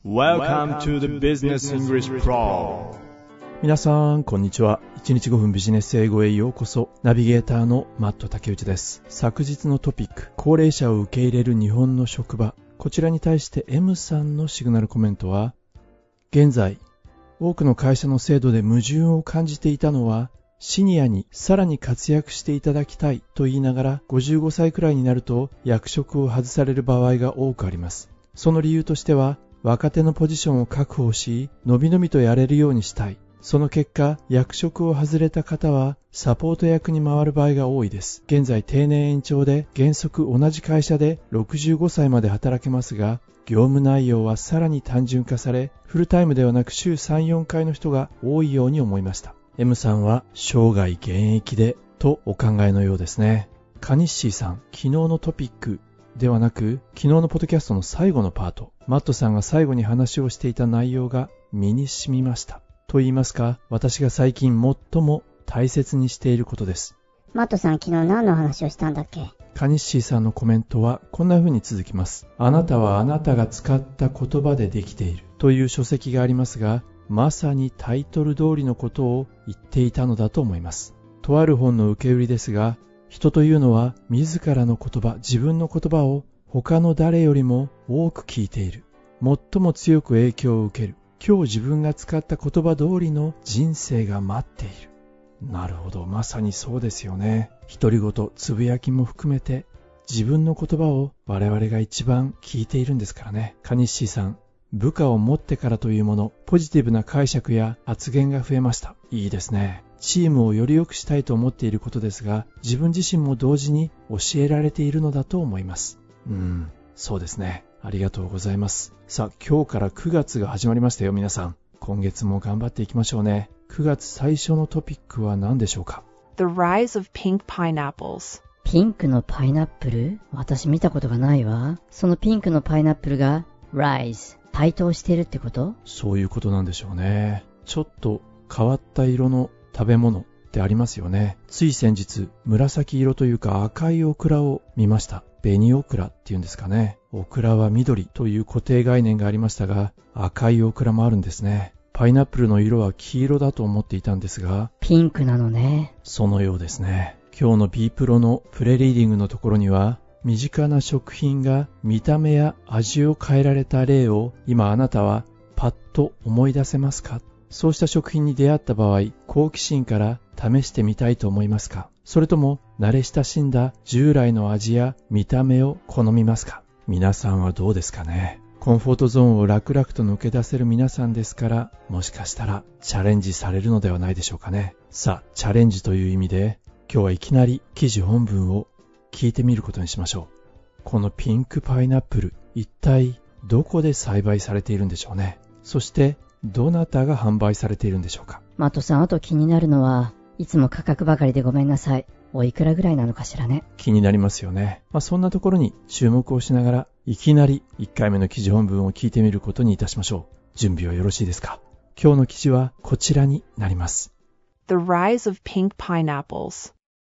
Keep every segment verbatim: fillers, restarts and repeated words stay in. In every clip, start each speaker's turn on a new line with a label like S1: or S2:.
S1: Welcome to the Business English Pro。
S2: 皆さんこんにちは。いちにちごふんビジネス英語へようこそ。ナビゲーターのマット竹内です。昨日のトピック、高齢者を受け入れる日本の職場、こちらに対して M さんのシグナルコメントは、現在多くの会社の制度で矛盾を感じていたのは、シニアにさらに活躍していただきたいと言いながらごじゅうごさいくらいになると役職を外される場合が多くあります。その理由としては、若手のポジションを確保し、のびのびとやれるようにしたい。その結果、役職を外れた方はサポート役に回る場合が多いです。現在定年延長で原則同じ会社でろくじゅうごさいまで働けますが、業務内容はさらに単純化され、フルタイムではなく週さん、よんかいの人が多いように思いました。M さんは生涯現役でとお考えのようですね。カニッシーさん、昨日のトピックではなく、昨日のポッドキャストの最後のパート、マットさんが最後に話をしていた内容が身に染みました。と言いますか、私が最近最も大切にしていることです。
S3: マットさん、昨日何の話をしたんだっけ？
S2: カニッシーさんのコメントはこんな風に続きます。あなたはあなたが使った言葉でできているという書籍がありますが、まさにタイトル通りのことを言っていたのだと思います。とある本の受け売りですが、人というのは自らの言葉、自分の言葉を他の誰よりも多く聞いている。最も強く影響を受ける。今日自分が使った言葉通りの人生が待っている。なるほど、まさにそうですよね。独り言、つぶやきも含めて自分の言葉を我々が一番聞いているんですからね。カニッシーさん、部下を持ってからというもの、ポジティブな解釈や発言が増えました。いいですね。チームをより良くしたいと思っていることですが、自分自身も同時に教えられているのだと思います。うん、そうですね。ありがとうございます。さあ、今日からくがつが始まりましたよ、皆さん。今月も頑張っていきましょうね。くがつ最初のトピックは何でしょうか？
S4: The rise of pink pineapples。
S3: ピンクのパイナップル？私見たことがないわ。そのピンクのパイナップルが rise、台頭してるってこと？
S2: そういうことなんでしょうね。ちょっと変わった色の食べ物ってありますよね。つい先日、紫色というか赤いオクラを見ました。紅オクラっていうんですかね。オクラは緑という固定概念がありましたが、赤いオクラもあるんですね。パイナップルの色は黄色だと思っていたんですが、
S3: ピンクなのね。
S2: そのようですね。今日の B プロのプレリーディングのところには、身近な食品が見た目や味を変えられた例を今あなたはパッと思い出せますか？そうした食品に出会った場合、好奇心から試してみたいと思いますか？それとも慣れ親しんだ従来の味や見た目を好みますか？皆さんはどうですかね？コンフォートゾーンを楽々と抜け出せる皆さんですから、もしかしたらチャレンジされるのではないでしょうかね。さあ、チャレンジという意味で、今日はいきなり記事本文を聞いてみることにしましょう。このピンクパイナップル、一体どこで栽培されているんでしょうね。そしてどなたが販売されているんでしょうか。
S3: マットさん、あと気になるのは、いつも価格ばかりでごめんなさい。おいくらぐらいなのかしらね。
S2: 気になりますよね。まあ、そんなところに注目をしながら、いきなりいっかいめの記事本文を聞いてみることにいたしましょう。準備はよろしいですか？今日の記事はこちらになります。
S4: The rise of pink pineapples.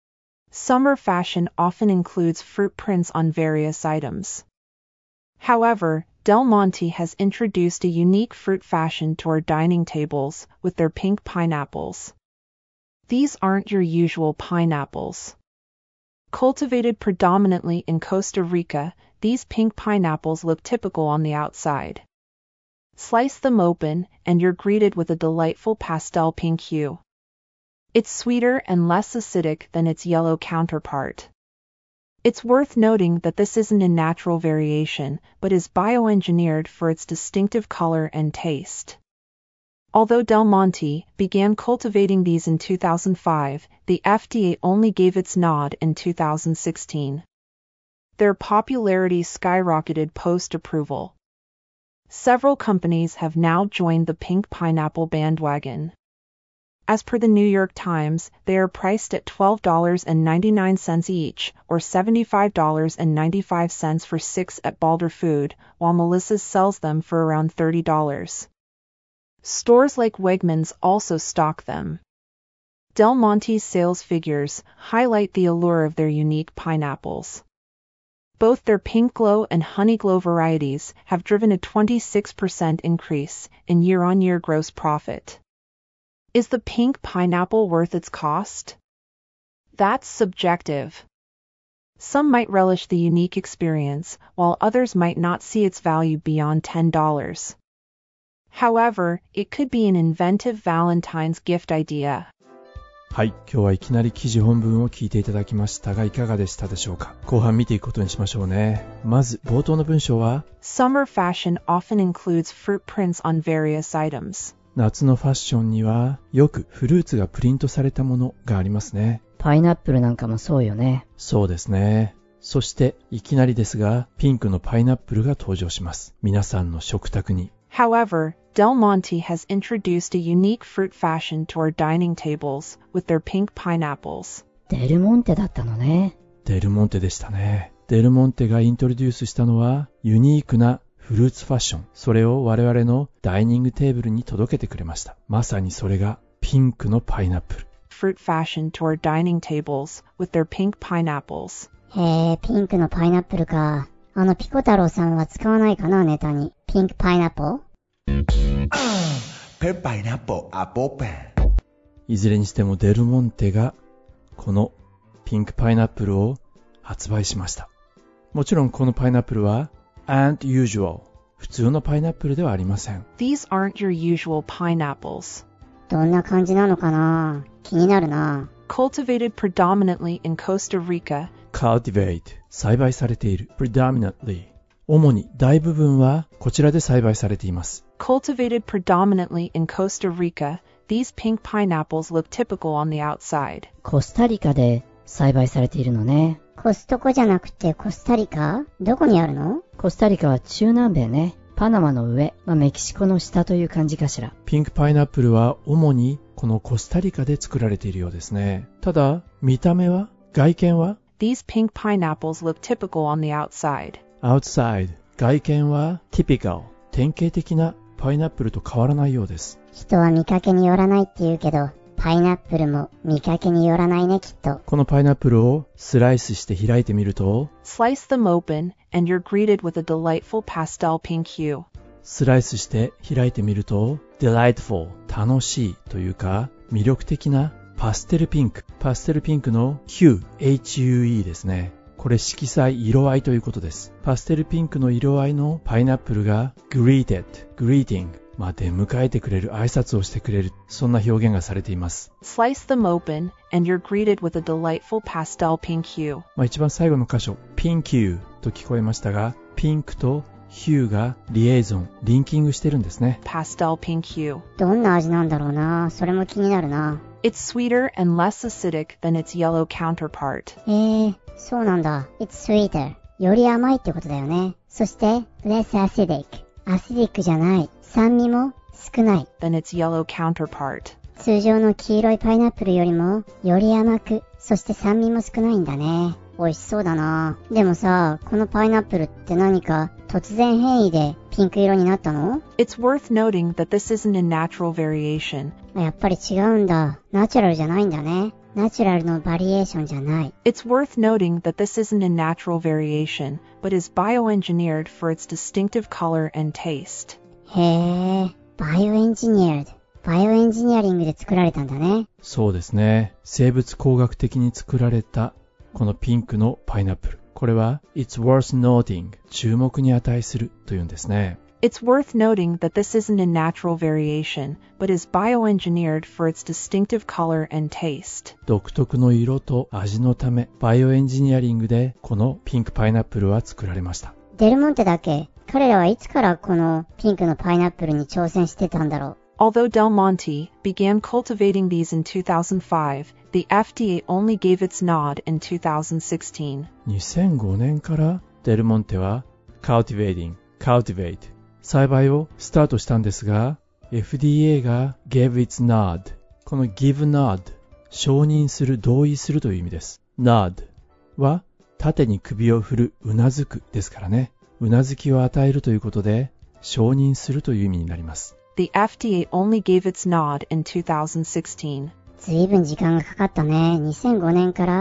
S4: Summer fashion often includes fruit prints on various items. However, Del Monte has introduced a unique fruit fashion to our dining tables with their pink pineapples. These aren't your usual pineapples. Cultivated predominantly in Costa Rica, these pink pineapples look typical on the outside. Slice them open, and you're greeted with a delightful pastel pink hue. It's sweeter and less acidic than its yellow counterpart. It's worth noting that this isn't a natural variation, but is bioengineered for its distinctive color and taste. Although Del Monte began cultivating these in two thousand five, the F D A only gave its nod in two thousand sixteen. Their popularity skyrocketed post-approval. Several companies have now joined the pink pineapple bandwagon. As per the New York Times, they are priced at twelve dollars and ninety-nine cents each, or seventy-five dollars and ninety-five cents for six at Balder Food, while Melissa's sells them for around thirty dollars. Stores like Wegmans also stock them. Del Monte's sales figures highlight the allure of their unique pineapples. Both their Pink Glow and Honey Glow varieties have driven a twenty-six percent increase in year-on-year gross profit. Is the pink pineapple worth its cost? That's subjective. Some might relish the unique experience, while others might not see its value beyond ten dollars. However, it could be an inventive Valentine's gift idea.
S2: はい、今日はいきなり記事本文を聞いていただきましたがいかがでしたでしょうか。後半見ていくことにしましょうね。まず冒頭の文章は
S4: Summer fashion often includes fruit prints on various items.
S2: 夏のファッションにはよくフルーツがプリントされたものがありますね。
S3: パイナップルなんかもそうよね。
S2: そうですね。そしていきなりですがピンクのパイナップルが登場します。皆さんの食卓に。
S4: However, Del Monte has introduced a unique fruit fashion to our dining tables with their pink pineapples.
S3: デルモンテだったのね。
S2: デルモンテでしたね。デルモンテがイントロデュースしたのはユニークなフルーツファッション。それを我々のダイニングテーブルに届けてくれました。まさにそれがピンクのパイナップル。
S4: Fruit fashion to our dining tables with their pink pineapples.
S5: へえ、ピンクのパイナップルか。あのピコ太郎さんは使わないかな、ネタに。ピンクパイナップル
S6: Pink pineapple apple pen.
S2: いずれにしてもデルモンテがこのピンクパイナップルを発売しました。もちろんこのパイナップルは aren't usual 普通のパイナップルではありません。
S4: These aren't your usual pineapples.
S5: どんな感じなのかな、気になるな。
S4: Cultivated predominantly in Costa Rica.
S2: cultivate 栽培されている predominantly 主に大部分はこちらで栽培されています。
S4: Cultivated predominantly in Costa Rica, these pink pineapples look typical on the outside.
S3: コスタリカで栽培されているのね。
S5: コストコじゃなくてコスタリカ？どこにあるの？
S3: コスタリカは中南米ね。パナマの上、まあ、メキシコの下という感じかしら。
S2: ピンクパイナップルは主にこのコスタリカで作られているようですね。ただ見た目は外見は
S4: These pink pineapples look typical on the outside.
S2: outside 外見は typical 典型的なパイナップルと変わらないようです。
S5: 人は見かけによらないって言うけど、パイナップルも見かけによらないね、きっと。
S2: このパイナップルをスライスして開いてみると
S4: Slice them open, and you're greeted with a delightful pastel pink hue.
S2: スライスして開いてみると delightful 楽しいというか魅力的なパステルピンクパステルピンクの hueエイチユーイー ですね。これ色彩色合いということです。パステルピンクの色合いのパイナップルが greeted greeting まあ、出迎えてくれる挨拶をしてくれるそんな表現がされています。
S4: Slice them open, and you're greeted with a delightful pastel pink hue.
S2: まあ、一番最後の箇所ピンキューと聞こえましたがピンクとヒューがリエイゾンリンキングしてるんですね。
S4: Pastel pink hue.
S5: どんな味なんだろうな、それも気になるな。
S4: It's sweeter and less acidic than its yellow counterpart.
S5: えー、そうなんだ。It's sweeter より甘いってことだよね。そして less acidic アシディックじゃない、酸味も少ない
S4: than its yellow counterpart.
S5: 通常の黄色いパイナップルよりもより甘く、そして酸味も少ないんだね。美味しそうだな。でもさ、このパイナップルって何か突然変異でピンク色になったの？
S4: It's worth noting that this isn't a natural variation.
S5: やっぱり違うんだ。ナチュラルじゃないんだね。ナチュラルのバリエーションじゃない。
S4: It's worth noting that this isn't a natural variation, but is bioengineered for its distinctive color and taste.
S5: へー、バイオエンジニアルド。バイオエンジニアリングで作られたんだね。
S2: そうですね。生物工学的に作られたこのピンクのパイナップル。これは It's worth noting 注目に値するというんですね。
S4: It's worth noting that this isn't a natural variation, but is bioengineered for its distinctive color and taste.
S2: 独特の色と味のためバイオエンジニアリングでこのピンクパイナップルは作られました。
S5: デルモンテだけ、彼らはいつからこのピンクのパイナップルに挑戦してたんだろう。
S4: Although Del Monte began cultivating these in two thousand five, the F D A only gave its nod in two thousand sixteen.
S2: にせんごねんからデルモンテは cultivating, cultivate 栽培をスタートしたんですが エフディーエー が gave its nod この give nod 承認する同意するという意味です。 nod は縦に首を振るうなずくですからね。うなずきを与えるということで承認するという意味になります。
S4: The F D A only gave its nod in two thousand sixteen.
S5: ずいぶん時間がかかったね。にせんごねんから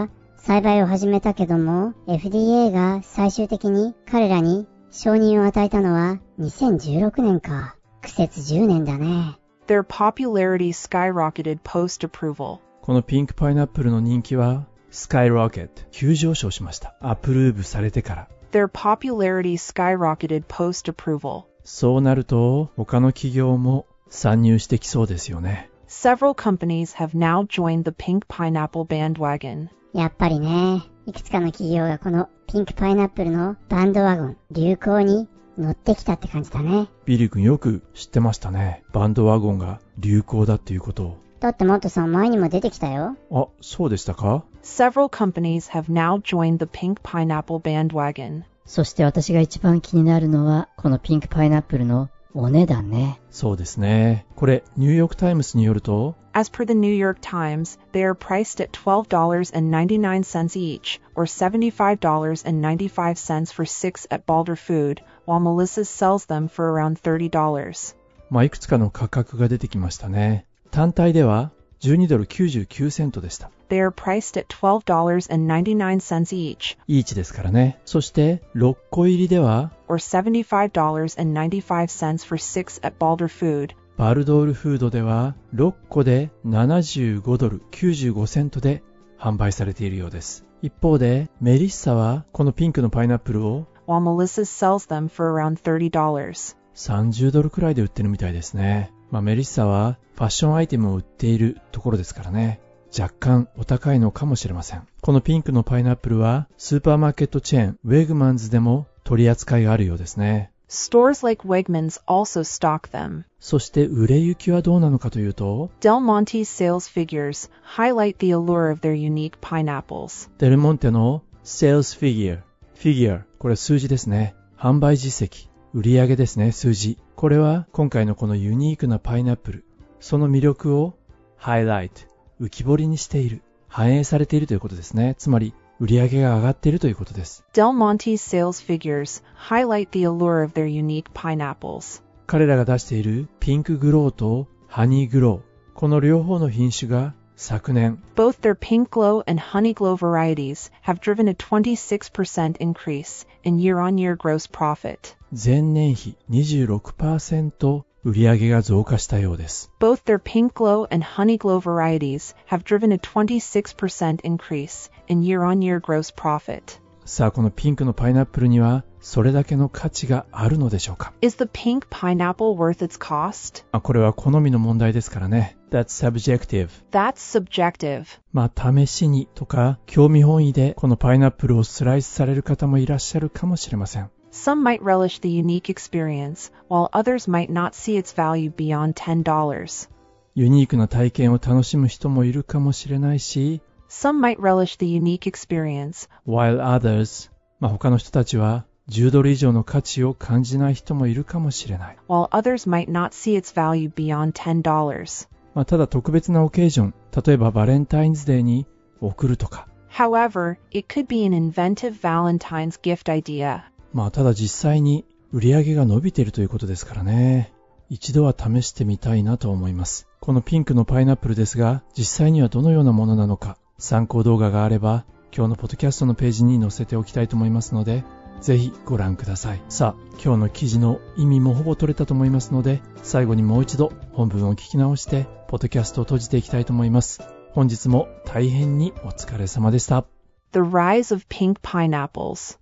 S5: 栽培を始めたけども、エフディーエー が最終的に彼らに承認を与えたのはにせんじゅうろくねんか。苦節じゅうねんだね。
S4: Their popularity skyrocketed post-approval.
S2: このピンクパイナップルの人気はスカイロケット、急上昇しました。アプルーブされてから。
S4: Their popularity skyrocketed post-approval.
S2: そうなると他の企業も参入してきそうですよね。
S4: Several companies have now joined the pink pineapple bandwagon.
S5: やっぱりね、いくつかの企業がこのピンクパイナップルのバンドワゴン、流行に乗ってきたって感じだね。
S2: ビリー君よく知ってましたね。バンドワゴンが流行だっていうことを。
S5: だってもっとさ、前にも出てきたよ。
S2: あ、そうでしたか？
S4: Several companies have now joined the pink pineapple bandwagon.
S3: そして私が一番気になるのは、このピンクパイナップルのお値段ね。
S2: そうですね。これ、ニューヨークタイムズによると、
S4: As per the New York Times, they are priced at twelve dollars and ninety-nine cents each, or seventy-five dollars and ninety-five cents for six at Balder Food, while Melissa's sells them for around thirty dollars.
S2: まあ、いくつかの価格が出てきましたね。単体ではじゅうにドルきゅうじゅうきゅうセントでした。
S4: They are priced at twelve dollars and ninety-nine cents each.
S2: イーチですからね。そして、ろっこ入りでは、
S4: or seventy-five dollars and ninety-five cents for six at Balder Food.
S2: バルドールフードではろっこでななじゅうごドルきゅうじゅうごセントで販売されているようです。一方で、メリッサはこのピンクのパイナップルを
S4: while Melissa sells them for around thirty dollars.
S2: さんじゅうドルくらいで売ってるみたいですね。まあ、メリッサはファッションアイテムを売っているところですからね。若干お高いのかもしれません。このピンクのパイナップルはスーパーマーケットチェーンウェグマンズでも取り扱いがあるようですね。
S4: Stores like Wegmans also stock them.
S2: そして売れ行きはどうなのかというと、
S4: Del Monte's sales figures highlight the allure of their unique pineapples.
S2: デルモンテの sales figure、figure、これ数字ですね。販売実績、売上ですね、数字。これは今回のこのユニークなパイナップル、その魅力をハイライト、浮き彫りにしている、反映されているということですね。つまり、売り上げが上がっているということです。
S4: Del Monte's sales figures highlight the allure of their unique pineapples.
S2: 彼らが出しているピンクグローとハニーグロー、この両方の品種が昨年、
S4: Both their Pink Glow and Honey Glow varieties have driven a twenty-six percent increase in year-on-year gross profit.
S2: 前年比 にじゅうろくパーセント 売り上げが増加したようです。
S4: Both their Pink Glow and Honey Glow varieties have driven a twenty-six percent increase in year-on-year gross profit.
S2: さあ、このピンクのパイナップルにはそれだけの価値があるのでしょうか？
S4: Is the pink pineapple worth its cost?
S2: あ、これは好みの問題ですからね。That's subjective.
S4: That's subjective.
S2: まあ、試しにとか興味本位でこのパイナップルをスライスされる方もいらっしゃるかもしれません。
S4: Some might relish the unique experience, while others might not see its value beyond ten dollars.
S2: ユニークな体験を楽しむ人もいるかもしれないし、
S4: Some might relish the unique experience,
S2: while others、まあ、他の人たちはじゅうドル以上の価値を感じない人もいるかもしれない。
S4: while others might not see its value beyond ten dollars.
S2: まあ、ただ特別なオケージョン、例えばバレンタインズデーに贈るとか。
S4: However, it could be an inventive Valentine's gift idea.
S2: まあ、ただ実際に売り上げが伸びているということですからね。一度は試してみたいなと思います。このピンクのパイナップルですが、実際にはどのようなものなのか、参考動画があれば、今日のポッドキャストのページに載せておきたいと思いますので、ぜひご覧ください。さあ、今日の記事の意味もほぼ取れたと思いますので、最後にもう一度本文を聞き直して、ポッドキャストを閉じていきたいと思います。本日も大変にお疲れ様でした。
S4: The rise of pink pineapples.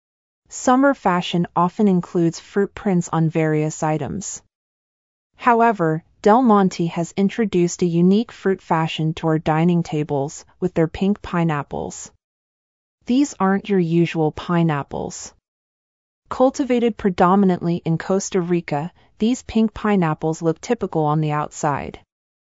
S4: Summer fashion often includes fruit prints on various items. However, Del Monte has introduced a unique fruit fashion to our dining tables with their pink pineapples. These aren't your usual pineapples. Cultivated predominantly in Costa Rica, these pink pineapples look typical on the outside.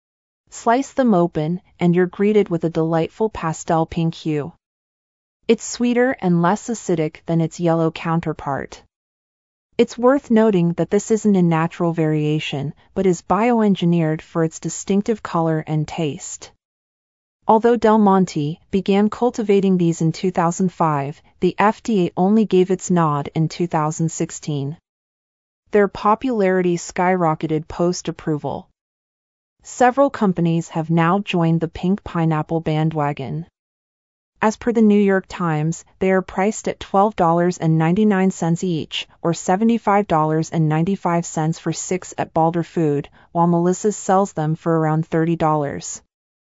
S4: Slice them open, and you're greeted with a delightful pastel pink hue. It's sweeter and less acidic than its yellow counterpart. It's worth noting that this isn't a natural variation, but is bioengineered for its distinctive color and taste. Although Del Monte began cultivating these in two thousand five, the F D A only gave its nod in two thousand sixteen. Their popularity skyrocketed post-approval. Several companies have now joined the pink pineapple bandwagon. As per the New York Times, they are priced at twelve dollars and ninety-nine cents each, or seventy-five dollars and ninety-five cents for six at Balder Food, while Melissa's sells them for around thirty dollars.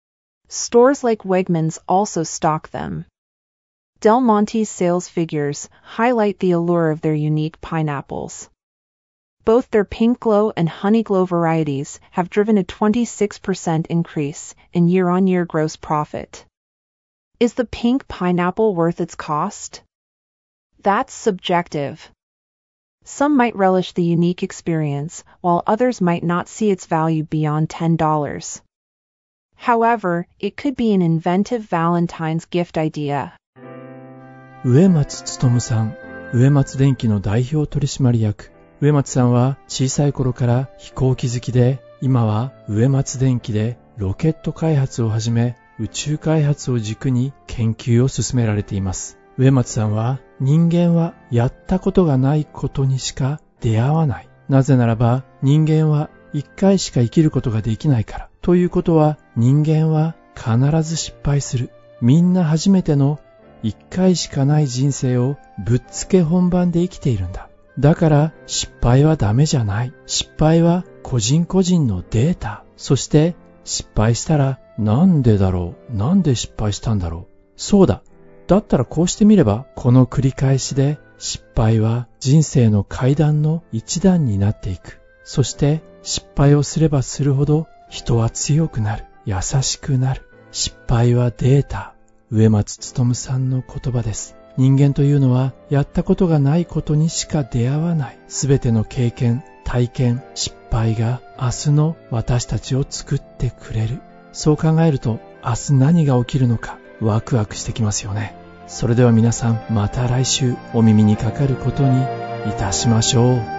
S4: Stores like Wegmans also stock them. Del Monte's sales figures highlight the allure of their unique pineapples. Both their Pink Glow and Honey Glow varieties have driven a twenty-six percent increase in year-on-year gross profit. Is the pink pineapple worth its cost? That's subjective. Some might relish the unique experience, while others might not see its value beyond ten dollars. However, it could be an inventive Valentine's gift idea.
S2: 植松勉さん、植松電機の代表取締役。植松さんは小さい頃から飛行機好きで、今は植松電機でロケット開発をはじめ、宇宙開発を軸に研究を進められています。植松さんは、人間はやったことがないことにしか出会わない。なぜならば、人間は一回しか生きることができないから。ということは、人間は必ず失敗する。みんな初めての一回しかない人生をぶっつけ本番で生きているんだ。だから失敗はダメじゃない。失敗は個人個人のデータ。そして失敗したらなんでだろう、なんで失敗したんだろう。そうだ。だったらこうしてみれば、この繰り返しで失敗は人生の階段の一段になっていく。そして失敗をすればするほど人は強くなる。優しくなる。失敗はデータ。植松勉さんの言葉です。人間というのはやったことがないことにしか出会わない。すべての経験、体験、失敗が明日の私たちを作ってくれる。そう考えると明日何が起きるのかワクワクしてきますよね。それでは皆さんまた来週お耳にかかることにいたしましょう。